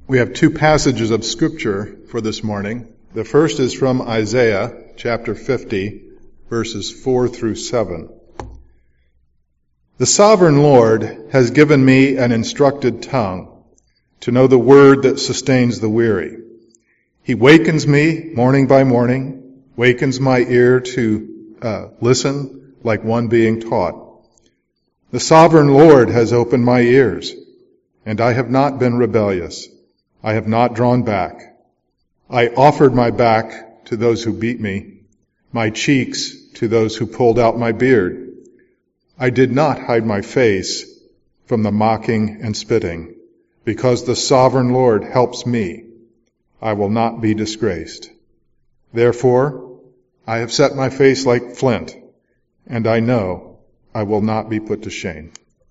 We have two passages of Scripture for this morning. The first is from Isaiah chapter 50, verses 4 through 7. The sovereign Lord has given me an instructed tongue to know the word that sustains the weary. He wakens me morning by morning, wakens my ear to listen like one being taught. The sovereign Lord has opened my ears, and I have not been rebellious. I have not drawn back. I offered my back to those who beat me, my cheeks to those who pulled out my beard. I did not hide my face from the mocking and spitting, because the sovereign Lord helps me. I will not be disgraced. Therefore, I have set my face like flint, and I know I will not be put to shame.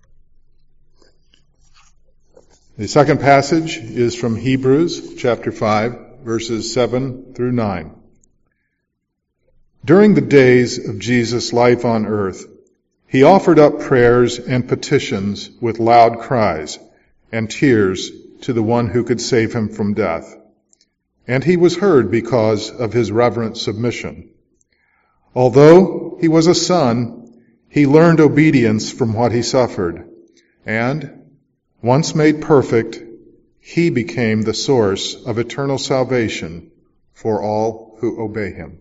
The second passage is from Hebrews chapter 5, verses 7 through 9. During the days of Jesus' life on earth, he offered up prayers and petitions with loud cries and tears to the one who could save him from death. And he was heard because of his reverent submission. Although he was a son, he learned obedience from what he suffered, and once made perfect, he became the source of eternal salvation for all who obey him.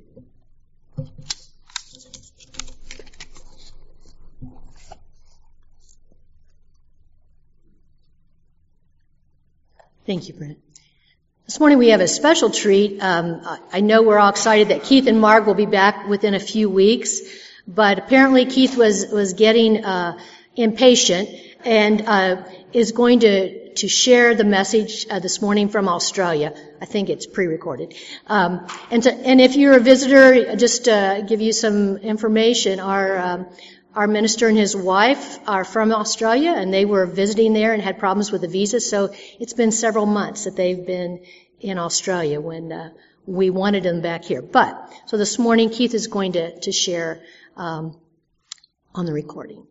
Thank you, Brent. This morning we have a special treat. I know we're all excited that Keith and Marg will be back within a few weeks, but apparently Keith was getting impatient and is going to share the message this morning from Australia. I think it's pre-recorded. And if you're a visitor, just give you some information. Our minister and his wife are from Australia, and they were visiting there and had problems with the visa. So it's been several months that they've been in Australia when we wanted them back here. So this morning Keith is going to share on the recording.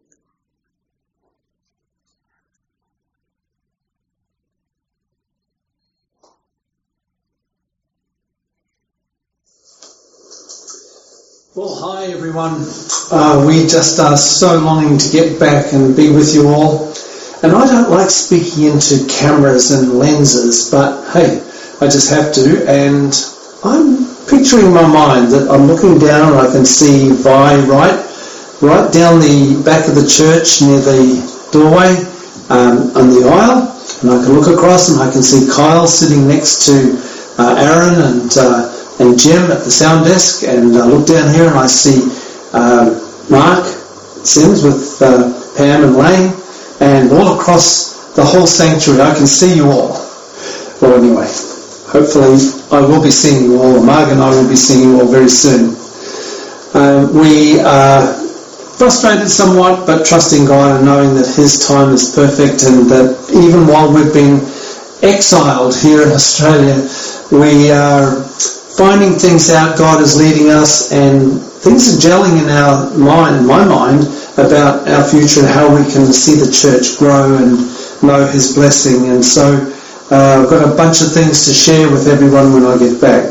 Well, hi everyone. We just are so longing to get back and be with you all. And I don't like speaking into cameras and lenses, but hey, I just have to. And I'm picturing in my mind that I'm looking down and I can see Vi right down the back of the church near the doorway on the aisle. And I can look across and I can see Kyle sitting next to Aaron and Jim at the sound desk, and I look down here and I see Mark Sims with Pam and Lane, and all across the whole sanctuary I can see you all. Well, anyway, hopefully I will be seeing you all, or Mark and I will be seeing you all very soon. We are frustrated somewhat, but trusting God and knowing that His time is perfect, and that even while we've been exiled here in Australia, we are finding things out. God is leading us, and things are gelling in my mind, about our future and how we can see the church grow and know His blessing. And so I've got a bunch of things to share with everyone when I get back.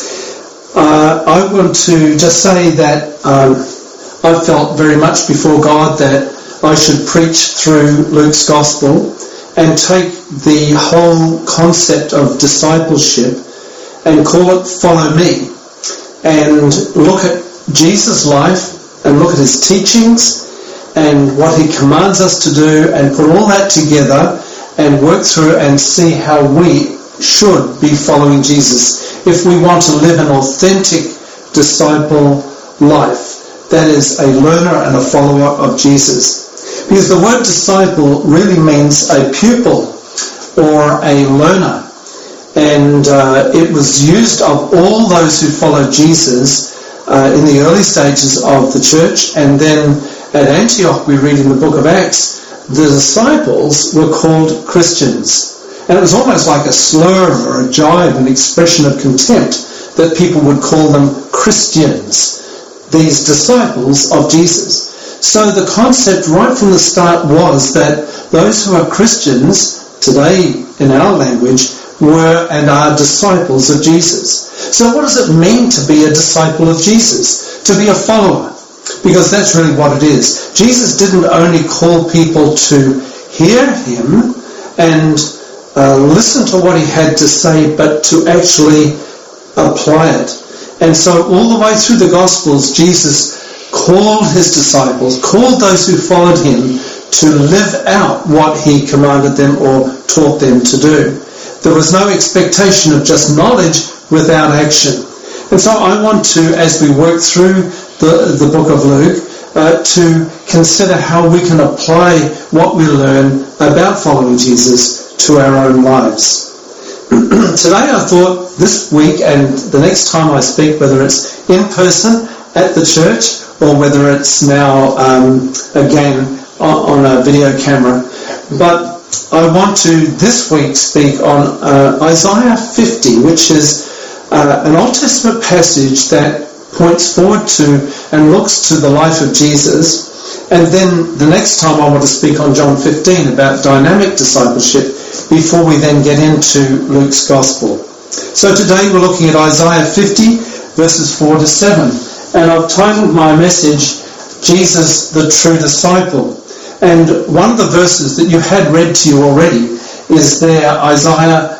I want to just say that I felt very much before God that I should preach through Luke's Gospel and take the whole concept of discipleship and call it Follow Me, and look at Jesus' life and look at His teachings and what He commands us to do, and put all that together and work through and see how we should be following Jesus if we want to live an authentic disciple life. That is a learner and a follower of Jesus. Because the word disciple really means a pupil or a learner. And it was used of all those who followed Jesus in the early stages of the church. And then at Antioch, we read in the book of Acts, the disciples were called Christians. And it was almost like a slur or a jibe, an expression of contempt, that people would call them Christians, these disciples of Jesus. So the concept right from the start was that those who are Christians, today in our language, were and are disciples of Jesus. So what does it mean to be a disciple of Jesus? To be a follower? Because that's really what it is. Jesus didn't only call people to hear him and listen to what he had to say, but to actually apply it. And so all the way through the Gospels, Jesus called his disciples, called those who followed him to live out what he commanded them or taught them to do. There was no expectation of just knowledge without action. And so I want to, as we work through the book of Luke, to consider how we can apply what we learn about following Jesus to our own lives. Today I thought this week and the next time I speak, whether it's in person at the church or whether it's now again on a video camera, but I want to this week speak on Isaiah 50, which is an Old Testament passage that points forward to and looks to the life of Jesus. And then the next time I want to speak on John 15 about dynamic discipleship before we then get into Luke's Gospel. So today we're looking at Isaiah 50 verses 4 to 7. And I've titled my message, Jesus the True Disciple. And one of the verses that you had read to you already is there, Isaiah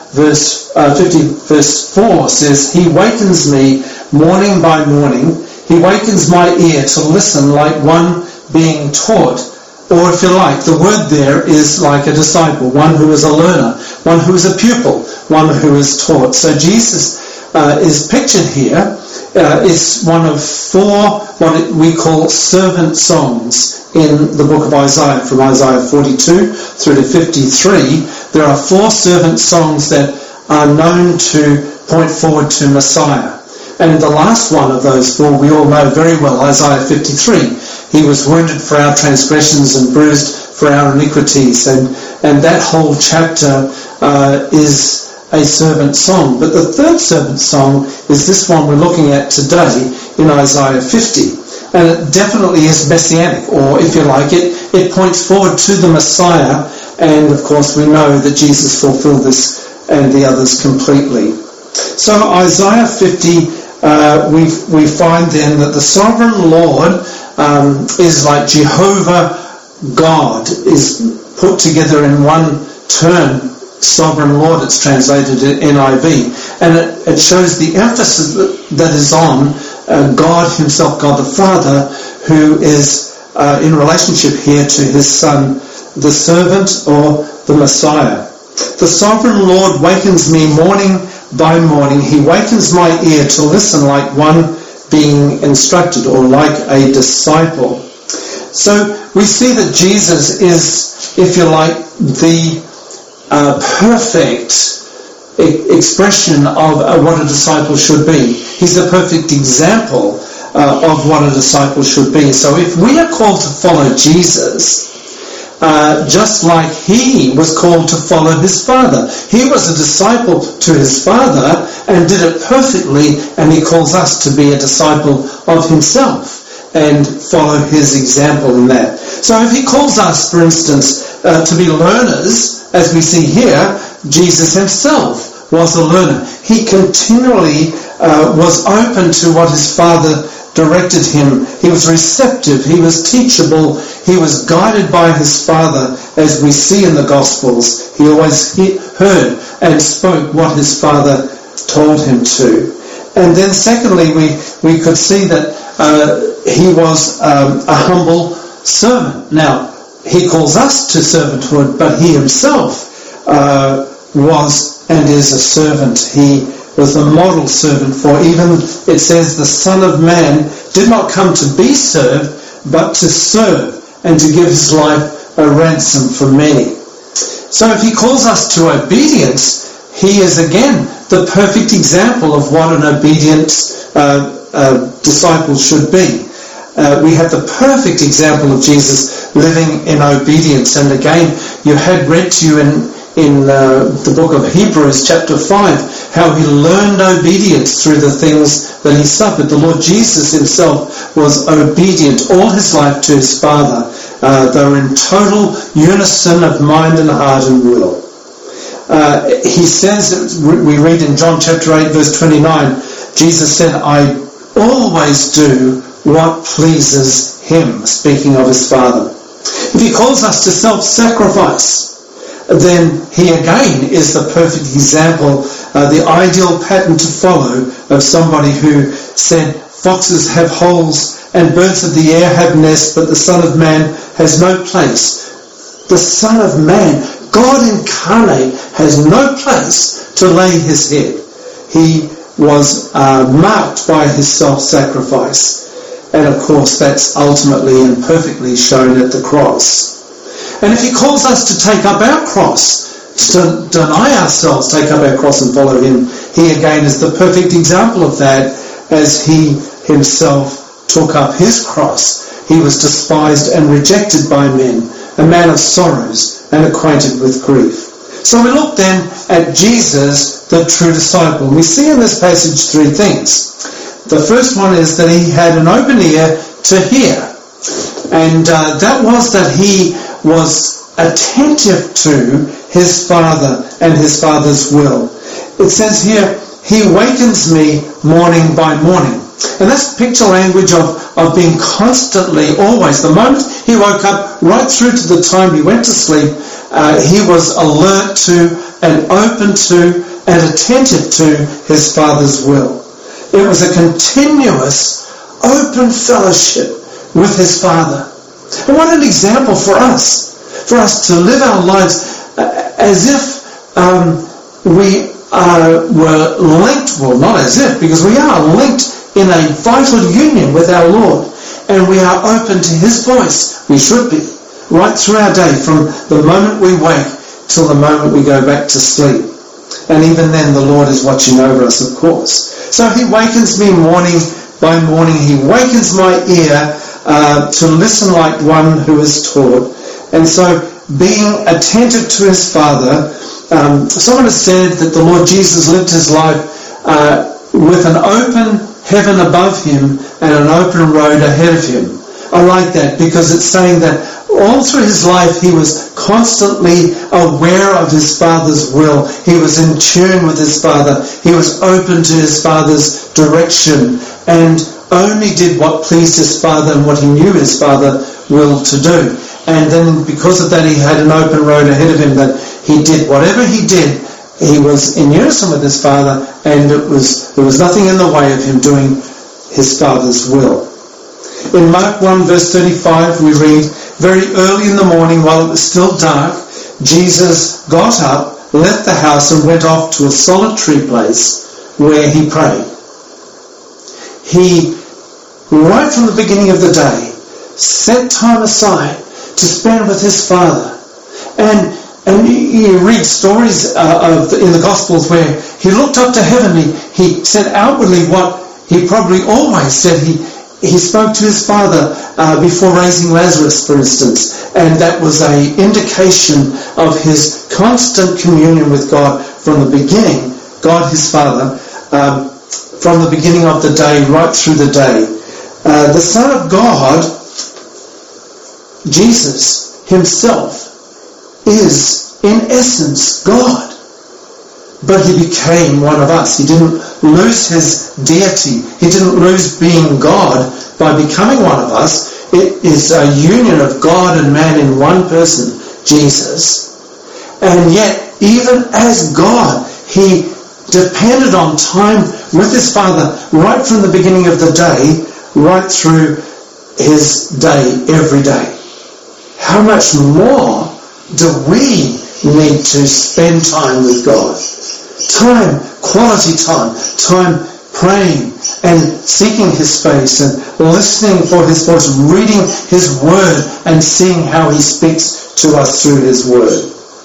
50 verse 4 says, He wakens me morning by morning. He wakens my ear to listen like one being taught. Or if you like, the word there is like a disciple, one who is a learner, one who is a pupil, one who is taught. So Jesus is pictured here. It's one of four what we call servant songs in the book of Isaiah, from Isaiah 42 through to 53. There are four servant songs that are known to point forward to Messiah. And the last one of those four we all know very well, Isaiah 53. He was wounded for our transgressions and bruised for our iniquities. And that whole chapter is a servant song. But the third servant song is this one we're looking at today in Isaiah 50. And it definitely is messianic, or if you like it points forward to the Messiah. And of course we know that Jesus fulfilled this and the others completely. So Isaiah 50, we find then that the sovereign Lord is like Jehovah God, is put together in one term. Sovereign Lord, it's translated in NIV, and it shows the emphasis that is on God himself, God the Father, who is in relationship here to his Son, the servant or the Messiah. The sovereign Lord wakens me morning by morning. He wakens my ear to listen like one being instructed, or like a disciple. So we see that Jesus is, if you like, the perfect expression of what a disciple should be. He's a perfect example of what a disciple should be. So if we are called to follow Jesus, just like he was called to follow his Father. He was a disciple to his Father and did it perfectly, and he calls us to be a disciple of himself and follow his example in that. So if he calls us, for instance, to be learners, as we see here, Jesus himself was a learner. He continually was open to what his Father directed him. He was receptive. He was teachable. He was guided by his Father, as we see in the Gospels. He always heard and spoke what his Father told him to. And then secondly, we could see that he was a humble servant. Now, he calls us to servanthood, but he himself was and is a servant. He was the model servant, for even, it says, the Son of Man did not come to be served, but to serve, and to give his life a ransom for many. So if he calls us to obedience, he is again the perfect example of what an obedient disciple should be. We have the perfect example of Jesus living in obedience. And again, you had read to you in the book of Hebrews chapter 5 how he learned obedience through the things that he suffered. The Lord Jesus himself was obedient all his life to his Father. They were in total unison of mind and heart and will. he says, we read in John chapter 8 verse 29, Jesus said, I always do what pleases him, speaking of his Father. If he calls us to self-sacrifice, then he again is the perfect example, the ideal pattern to follow of somebody who said, foxes have holes and birds of the air have nests, but the Son of Man has no place. The Son of Man, God incarnate, has no place to lay his head. He was marked by his self-sacrifice. And of course that's ultimately and perfectly shown at the cross. And if he calls us to take up our cross, to deny ourselves, take up our cross and follow him, he again is the perfect example of that, as he himself took up his cross. He was despised and rejected by men, a man of sorrows and acquainted with grief. So we look then at Jesus, the true disciple. We see in this passage three things. The first one is that he had an open ear to hear. And that was that he was attentive to his Father and his Father's will. It says here, he wakens me morning by morning. And that's picture language of being constantly, always. The moment he woke up, right through to the time he went to sleep, he was alert to and open to and attentive to his Father's will. It was a continuous, open fellowship with his Father. And what an example for us to live our lives as if we were linked, well, not as if, because we are linked in a vital union with our Lord, and we are open to his voice. We should be, right through our day, from the moment we wake till the moment we go back to sleep. And even then the Lord is watching over us, of course. So he wakens me morning by morning. He wakens my ear to listen like one who is taught. And so being attentive to his Father, someone has said that the Lord Jesus lived his life with an open heaven above him and an open road ahead of him. I like that because it's saying that all through his life he was constantly aware of his Father's will. He was in tune with his Father. He was open to his Father's direction and only did what pleased his Father and what he knew his Father willed to do. And then because of that he had an open road ahead of him, that he did whatever he did, he was in unison with his Father, and there was nothing in the way of him doing his Father's will. In Mark 1 verse 35 we read, very early in the morning while it was still dark, Jesus got up, left the house and went off to a solitary place where he prayed. He, right from the beginning of the day, set time aside to spend with his Father. And you read stories in the Gospels where he looked up to heaven. He said outwardly what he probably always said. He spoke to his Father before raising Lazarus, for instance. And that was an indication of his constant communion with God from the beginning, God his Father, from the beginning of the day right through the day. The Son of God, Jesus himself, is in essence God. But he became one of us. He didn't lose his deity. He didn't lose being God by becoming one of us. It is a union of God and man in one person, Jesus. And yet, even as God, he depended on time with his Father right from the beginning of the day, right through his day, every day. How much more do we need to spend time with God? Time, quality time praying and seeking his face and listening for his voice, reading his word and seeing how he speaks to us through his word.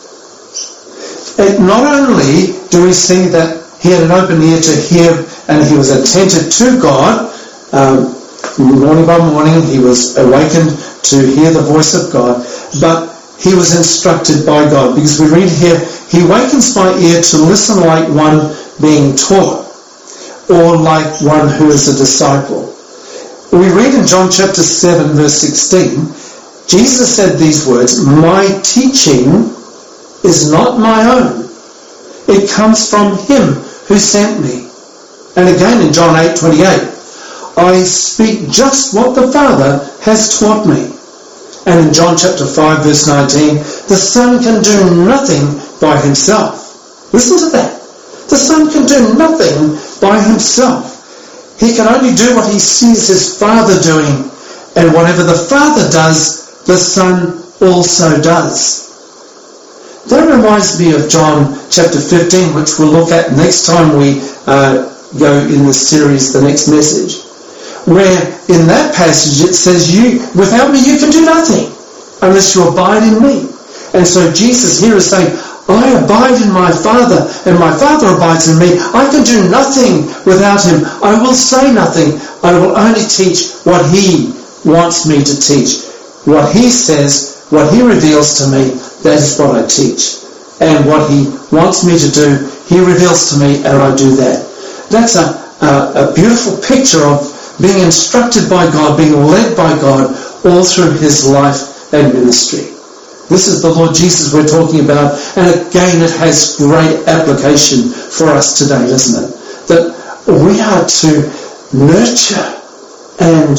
And not only do we see that he had an open ear to hear and he was attentive to God, morning by morning he was awakened to hear the voice of God, but he was instructed by God, because we read here, he wakens my ear to listen like one being taught, or like one who is a disciple. We read in John chapter 7 verse 16, Jesus said these words, my teaching is not my own, It comes from him who sent me. And again in John 8:28, I speak just what the Father has taught me. And in John chapter 5 verse 19, the Son can do nothing by himself. Listen to that. The Son can do nothing by himself. He can only do what he sees his Father doing. And whatever the Father does, the Son also does. That reminds me of John chapter 15, which we'll look at next time we go in the series, the next message, where in that passage it says, without me you can do nothing unless you abide in me. And so Jesus here is saying, I abide in my Father and my Father abides in me. I can do nothing without him. I will say nothing. I will only teach what he wants me to teach. What he says, what he reveals to me, that is what I teach. And what he wants me to do, he reveals to me, and I do that. That's a beautiful picture of being instructed by God, being led by God all through his life and ministry. This is the Lord Jesus we're talking about, and again it has great application for us today, doesn't it? That we are to nurture and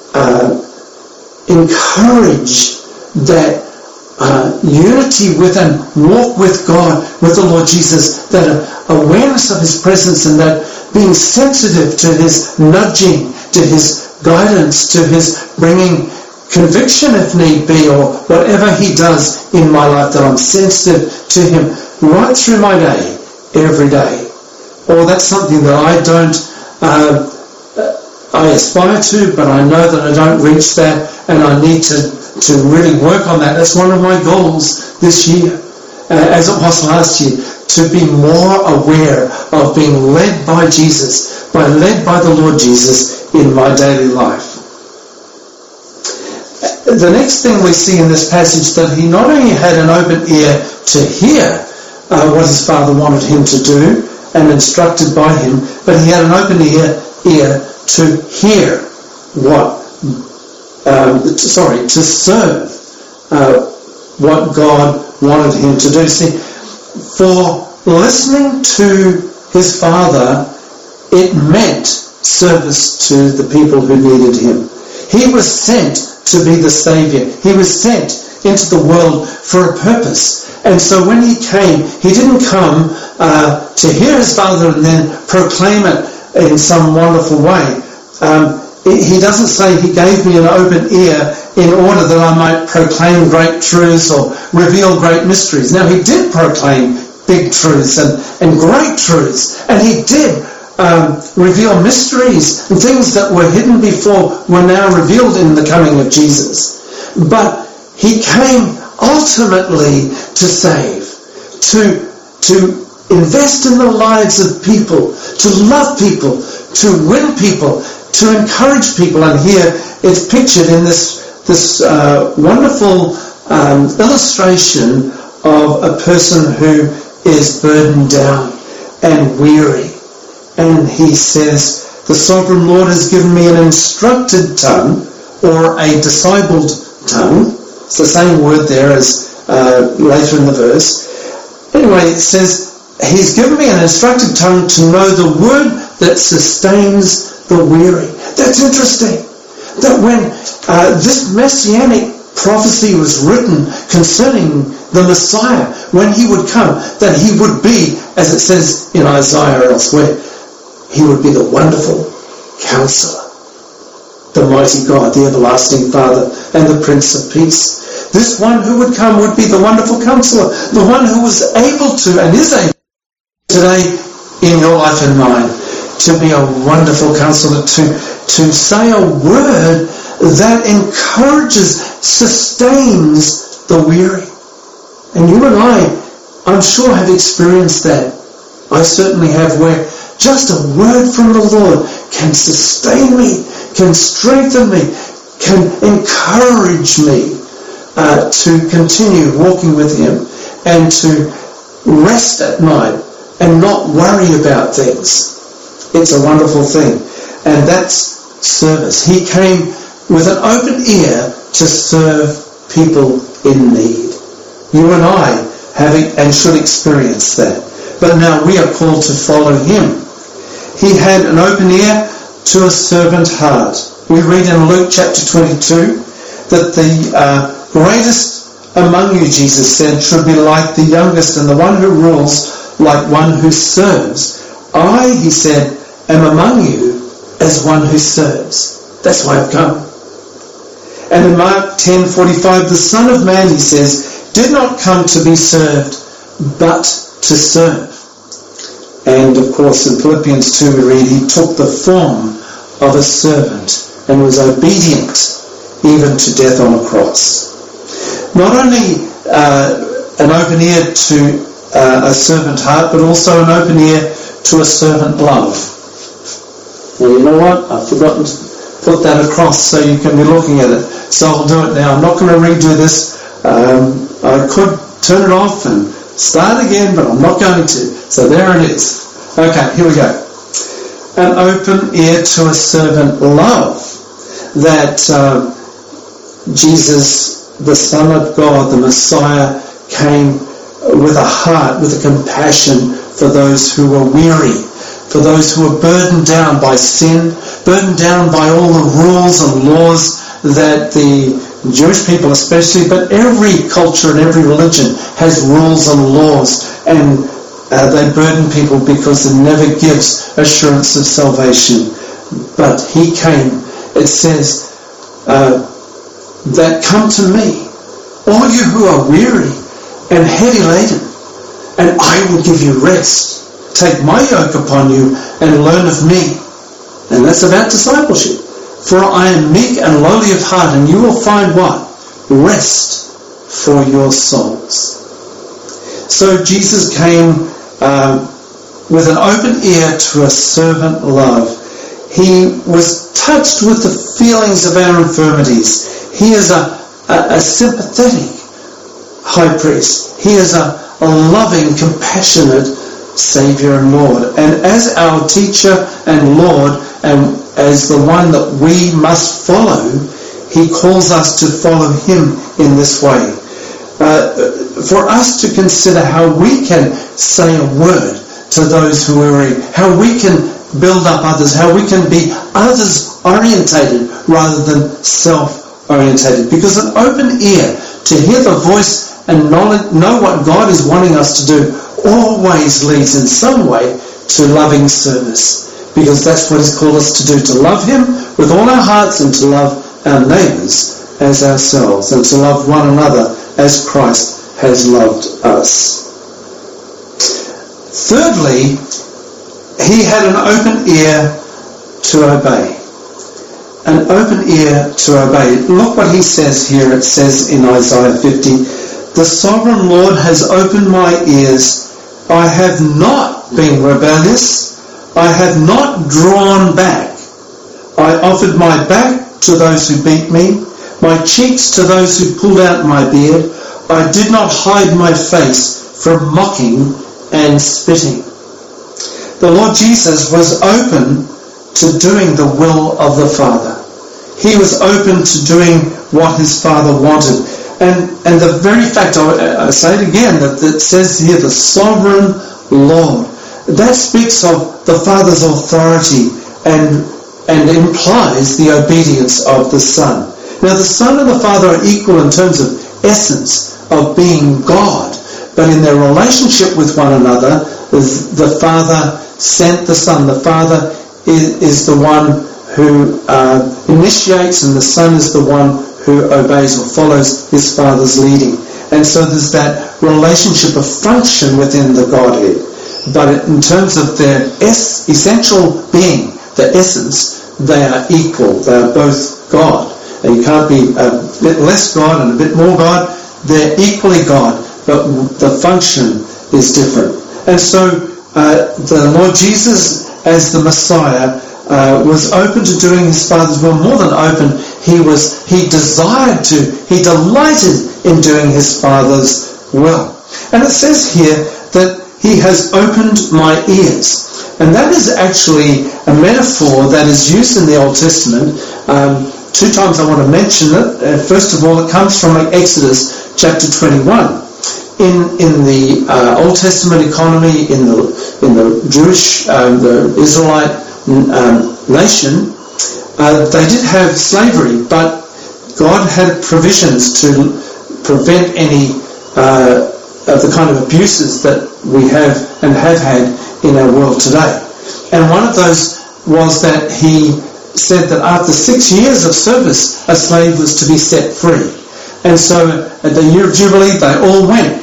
encourage that unity with and walk with God, with the Lord Jesus, that awareness of his presence and that being sensitive to his nudging, to his guidance, to his bringing conviction if need be, or whatever he does in my life, that I'm sensitive to him right through my day, every day. Or that's something that I don't, I aspire to, but I know that I don't reach that, and I need to really work on that. That's one of my goals this year, as it was last year, to be more aware of being led by Jesus, led by the Lord Jesus in my daily life. The next thing we see in this passage, that he not only had an open ear to hear what his Father wanted him to do and instructed by him, but he had an open ear to hear to serve what God wanted him to do. See, for listening to his Father, it meant service to the people who needed him. He was sent to be the Saviour. He was sent into the world for a purpose. And so when he came, he didn't come to hear his Father and then proclaim it in some wonderful way. He doesn't say he gave me an open ear in order that I might proclaim great truths or reveal great mysteries. Now, he did proclaim big truths and great truths, and he did reveal mysteries and things that were hidden before were now revealed in the coming of Jesus. But he came ultimately to save, to invest in the lives of people, to love people, to win people, to encourage people. And here it's pictured in this wonderful illustration of a person who is burdened down and weary. And he says, the Sovereign Lord has given me an instructed tongue, or a discipled tongue. It's the same word there as later in the verse. Anyway, it says, he's given me an instructed tongue to know the word that sustains the weary. That's interesting. That when this messianic prophecy was written concerning the Messiah, when he would come, that he would be, as it says in Isaiah elsewhere, he would be the wonderful Counselor, the mighty God, the everlasting Father, and the Prince of Peace. This one who would come would be the wonderful Counselor, the one who was able to and is able today in your life and mine to be a wonderful Counselor, to say a word that encourages, sustains the weary. And you and I'm sure, have experienced that. I certainly have, where just a word from the Lord can sustain me, can strengthen me, can encourage me to continue walking with him and to rest at night and not worry about things. It's a wonderful thing. And that's service. He came with an open ear to serve people in need. You and I have and should experience that. but now we are called to follow him. He had an open ear to a servant heart. We read in Luke chapter 22 that the greatest among you, Jesus said, should be like the youngest, and the one who rules like one who serves. I, he said, am among you as one who serves. That's why I've come. And in Mark 10:45, the Son of Man, he says, did not come to be served, but to serve. And of course in Philippians 2 we read, he took the form of a servant and was obedient even to death on a cross. Not only an open ear to a servant heart, but also an open ear to a servant love. Well, you know what? I've forgotten to put that across so you can be looking at it. So I'll do it now. I'm not going to redo this. I could turn it off and start again, but I'm not going to. So there it is. Okay, here we go. An open ear to a servant love. That Jesus, the Son of God, the Messiah, came with a heart, with a compassion for those who were weary, for those who were burdened down by sin, burdened down by all the rules and laws that the Jewish people especially, but every culture and every religion has rules and laws, and they burden people because it never gives assurance of salvation. But he came, it says, that come to me, all you who are weary and heavy laden, and I will give you rest. Take my yoke upon you and learn of me. And that's about discipleship. For I am meek and lowly of heart, and you will find what? Rest for your souls. So Jesus came with an open ear to a servant love. He was touched with the feelings of our infirmities. He is a sympathetic high priest. He is a loving, compassionate Saviour and Lord. And as our teacher and Lord, and as the one that we must follow, he calls us to follow him in this way. For us to consider how we can say a word to those who are weary, how we can build up others, how we can be others-orientated rather than self-orientated. Because an open ear to hear the voice and know what God is wanting us to do always leads in some way to loving service. Because that's what he's called us to do, to love him with all our hearts and to love our neighbours as ourselves and to love one another as Christ has loved us. Thirdly, he had an open ear to obey. An open ear to obey. Look what he says here. It says in Isaiah 50, the sovereign Lord has opened my ears. I have not been rebellious. I have not drawn back. I offered my back to those who beat me, my cheeks to those who pulled out my beard. I did not hide my face from mocking and spitting. The Lord Jesus was open to doing the will of the Father. He was open to doing what his Father wanted. And the very fact, I say it again, that it says here, the sovereign Lord, that speaks of the Father's authority and implies the obedience of the Son. Now the Son and the Father are equal in terms of essence of being God, but in their relationship with one another, the Father sent the Son. The Father is the one who initiates, and the Son is the one who obeys or follows his Father's leading. And so there's that relationship of function within the Godhead. But in terms of their essential being, the essence, they are equal. They are both God. And you can't be a bit less God and a bit more God. They're equally God, but the function is different. And so the Lord Jesus, as the Messiah, was open to doing his Father's will. More than open, he delighted in doing his Father's will. And it says here that he has opened my ears. And that is actually a metaphor that is used in the Old Testament. Two times I want to mention it. First of all, it comes from Exodus chapter 21. in the Old Testament economy, in the Jewish, the Israelite nation, they did have slavery, but God had provisions to prevent any of the kind of abuses that we have and have had in our world today. And one of those was that he said that after 6 years of service, a slave was to be set free. And so at the year of Jubilee, they all went.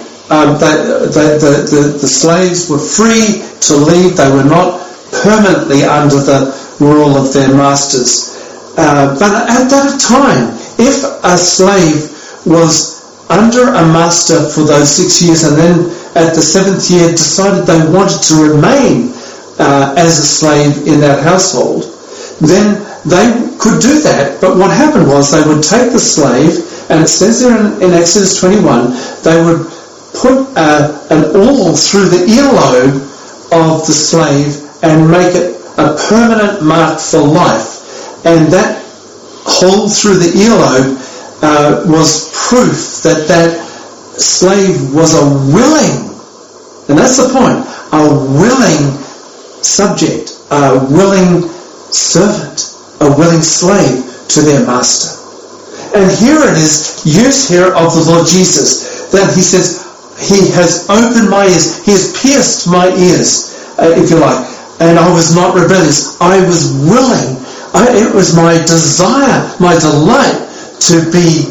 The slaves were free to leave. They were not permanently under the rule of their masters. But at that time, if a slave was under a master for those 6 years and then at the 7th year decided they wanted to remain as a slave in that household, then they could do that. But what happened was they would take the slave, and it says there in Exodus 21, they would put an awl through the earlobe of the slave and make it a permanent mark for life. And that hole through the earlobe was proof that that slave was a willing, and that's the point, a willing subject, a willing servant, a willing slave to their master. And here it is, use here of the Lord Jesus, that he says, he has opened my ears, he has pierced my ears, if you like, and I was not rebellious, I was willing, it was my desire, my delight to be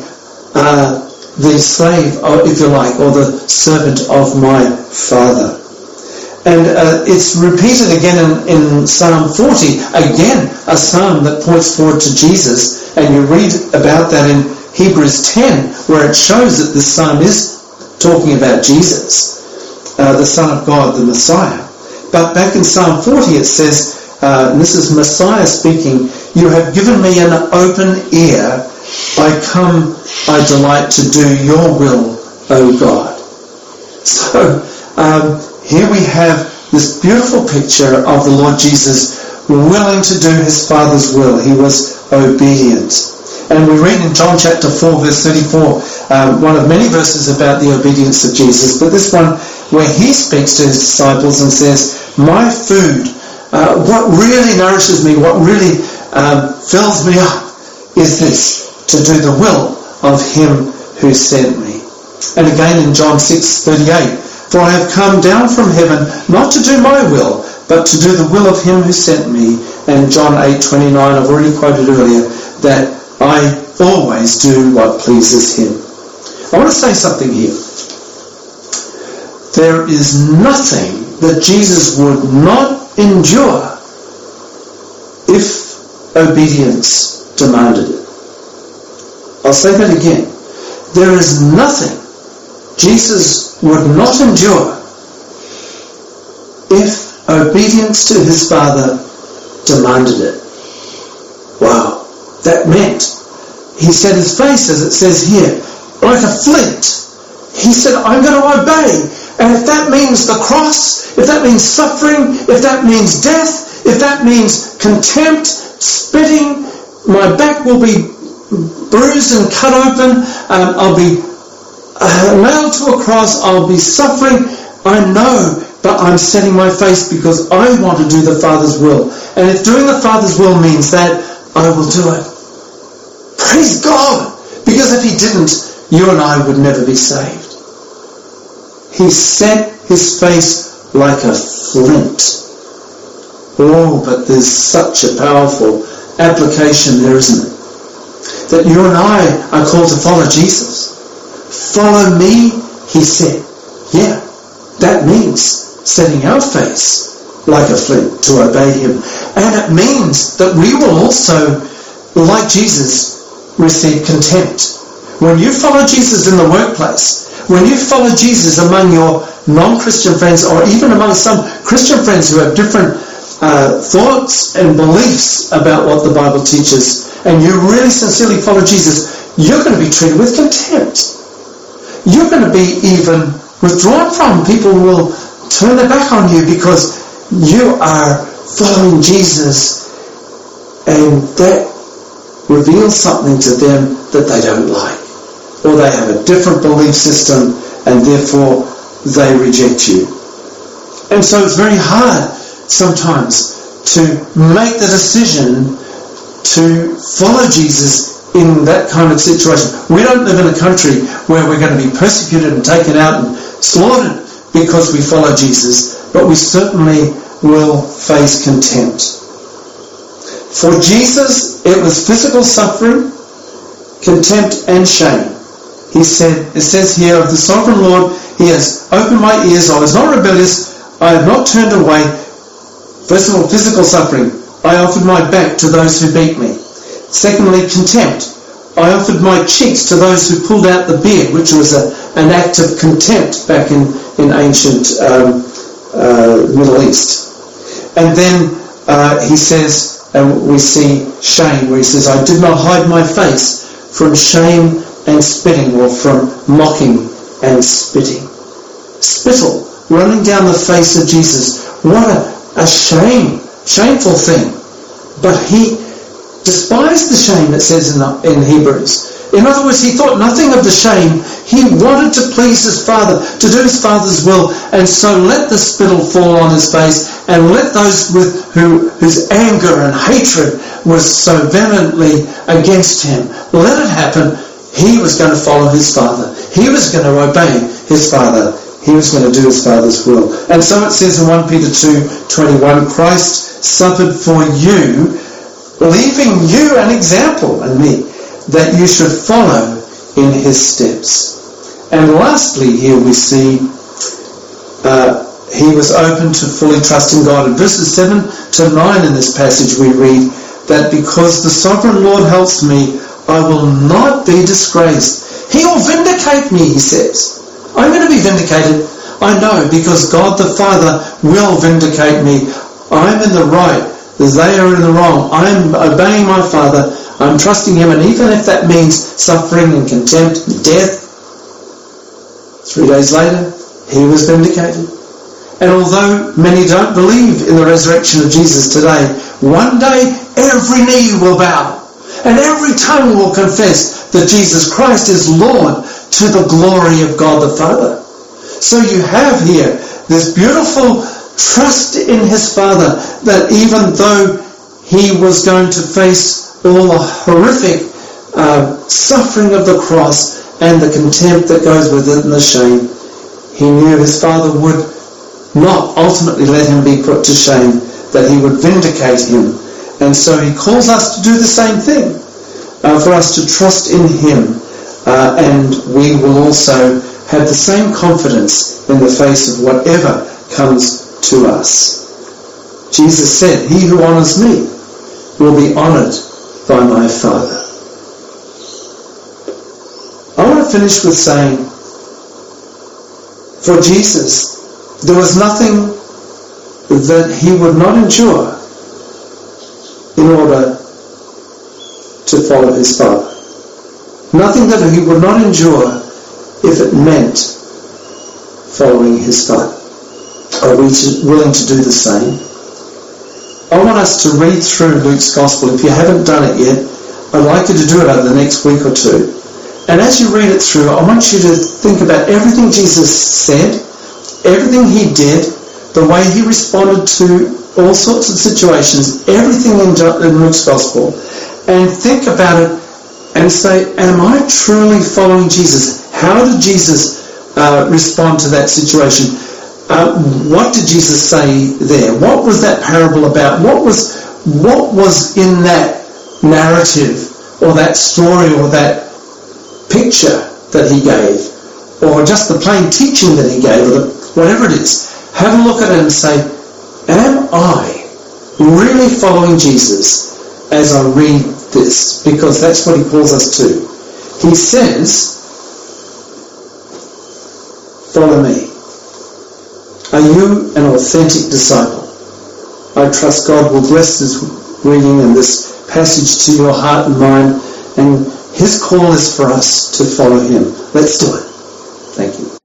the slave, if you like, or the servant of my Father. And it's repeated again in Psalm 40, again a psalm that points forward to Jesus, and you read about that in Hebrews 10, where it shows that this psalm is talking about Jesus, the Son of God, the Messiah. But back in Psalm 40 it says, and this is Messiah speaking, you have given me an open ear, I delight to do your will, O God. So here we have this beautiful picture of the Lord Jesus willing to do his Father's will. He was obedient. And we read in John chapter 4 verse 34, one of many verses about the obedience of Jesus, but this one where he speaks to his disciples and says, my food, what really nourishes me, what really fills me up is this, to do the will of him who sent me. And again in John 6:38, for I have come down from heaven not to do my will, but to do the will of him who sent me. And John 8:29, I've already quoted earlier, that I always do what pleases him. I want to say something here. There is nothing that Jesus would not endure if obedience demanded it. I'll say that again. There is nothing Jesus would not endure if obedience to his Father demanded it. Wow. That meant he set his face, as it says here, like a flint. He said, I'm going to obey. And if that means the cross, if that means suffering, if that means death, if that means contempt, spitting, my back will be bruised and cut open, I'll be nailed to a cross, I'll be suffering, I know, but I'm setting my face because I want to do the Father's will. And if doing the Father's will means that, I will do it. Praise God! Because if he didn't, you and I would never be saved. He set his face like a flint. Oh, but there's such a powerful application there, isn't it? That you and I are called to follow Jesus. Follow me, he said. Yeah, that means setting our face like a flint to obey him. And it means that we will also, like Jesus, receive contempt. When you follow Jesus in the workplace, when you follow Jesus among your non-Christian friends, or even among some Christian friends who have different thoughts and beliefs about what the Bible teaches, and you really sincerely follow Jesus, you're going to be treated with contempt. You're going to be even withdrawn from. People will turn their back on you because you are following Jesus, and that reveals something to them that they don't like, or they have a different belief system and therefore they reject you. And so it's very hard sometimes to make the decision to follow Jesus in that kind of situation. We don't live in a country where we're going to be persecuted and taken out and slaughtered because we follow Jesus, but we certainly will face contempt. For Jesus, it was physical suffering, contempt and shame. It says here of the sovereign Lord, He has opened my ears, I was not rebellious, I have not turned away. First of all, physical suffering. I offered my back to those who beat me. Secondly, contempt. I offered my cheeks to those who pulled out the beard, which was an act of contempt back in ancient Middle East. And then he says, and we see shame, where he says, I did not hide my face from shame and spitting, or from mocking and spitting. Spittle running down the face of Jesus. What a shameful thing. But he despised the shame, it says in Hebrews. In other words, he thought nothing of the shame. He wanted to please his Father, to do his Father's will, and so let the spittle fall on his face, and let those whose anger and hatred was so vehemently against him, let it happen. He was going to follow his Father. He was going to obey his Father. He was going to do his Father's will. And so it says in 1 Peter 2:21, Christ suffered for you, leaving you an example in me, that you should follow in his steps. And lastly, here we see he was open to fully trusting God. In verses 7 to 9 in this passage we read that because the sovereign Lord helps me, I will not be disgraced. He will vindicate me, he says. I'm going to be vindicated. I know, because God the Father will vindicate me. I'm in the right. They are in the wrong. I'm obeying my Father. I'm trusting him. And even if that means suffering and contempt and death, 3 days later, he was vindicated. And although many don't believe in the resurrection of Jesus today, one day every knee will bow and every tongue will confess that Jesus Christ is Lord, to the glory of God the Father. So you have here this beautiful trust in his Father, that even though he was going to face all the horrific suffering of the cross and the contempt that goes with it and the shame, he knew his Father would not ultimately let him be put to shame, that he would vindicate him. And so he calls us to do the same thing, for us to trust in him. And we will also have the same confidence in the face of whatever comes to us. Jesus said, he who honours me will be honoured by my Father. I want to finish with saying, for Jesus, there was nothing that he would not endure in order to follow his Father. Nothing that he would not endure if it meant following his Father. Are we willing to do the same? I want us to read through Luke's Gospel. If you haven't done it yet, I'd like you to do it over the next week or two. And as you read it through, I want you to think about everything Jesus said, everything he did, the way he responded to all sorts of situations, everything in Luke's Gospel, and think about it and say, am I truly following Jesus? How did Jesus respond to that situation? What did Jesus say there? What was that parable about? What was in that narrative, or that story, or that picture that he gave, or just the plain teaching that he gave, or whatever it is? Have a look at it and say, am I really following Jesus as I read this? Because that's what he calls us to. He says, follow me. Are you an authentic disciple? I trust God will bless this reading and this passage to your heart and mind, and his call is for us to follow him. Let's do it. Thank you.